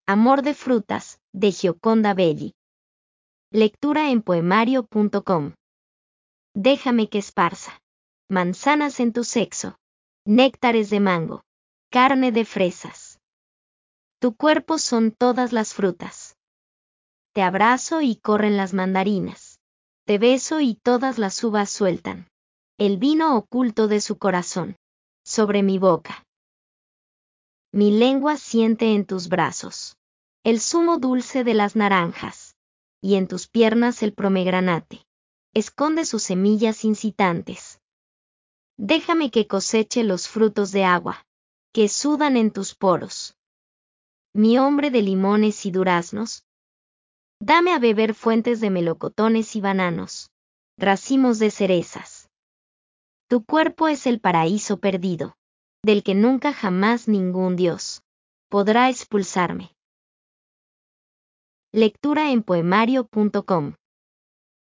Amor de frutas, de Gioconda Belli. Lectura en poemario.com. Déjame que esparza manzanas en tu sexo, néctares de mango, carne de fresas. Tu cuerpo son todas las frutas. Te abrazo y corren las mandarinas. Te beso y todas las uvas sueltan el vino oculto de su corazón sobre mi boca. Mi lengua siente en tus brazos el zumo dulce de las naranjas, y en tus piernas el pomegranate esconde sus semillas incitantes. Déjame que coseche los frutos de agua, que sudan en tus poros. Mi hombre de limones y duraznos, dame a beber fuentes de melocotones y bananos, racimos de cerezas. Tu cuerpo es el paraíso perdido, del que nunca jamás ningún dios podrá expulsarme. Lectura en poemario.com